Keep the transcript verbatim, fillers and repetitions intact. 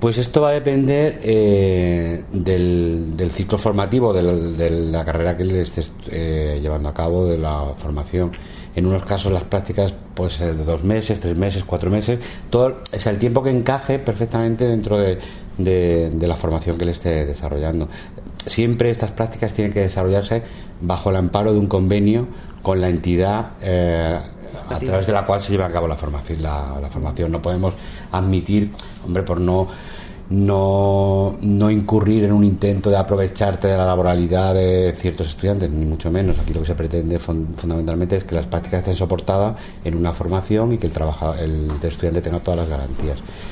Pues esto va a depender eh, del, del ciclo formativo, de la, de la carrera que le estés eh, llevando a cabo, de la formación. En unos casos las prácticas pueden ser de dos meses, tres meses, cuatro meses, todo, o sea, el tiempo que encaje perfectamente dentro de, de, de la formación que le esté desarrollando. Siempre estas prácticas tienen que desarrollarse bajo el amparo de un convenio con la entidad eh, a través de la cual se lleva a cabo la formación. La, la formación no podemos admitir, hombre, por no no no incurrir en un intento de aprovecharte de la laboralidad de ciertos estudiantes, ni mucho menos. Aquí lo que se pretende fun- fundamentalmente es que las prácticas estén soportadas en una formación y que el trabaja, el estudiante tenga todas las garantías.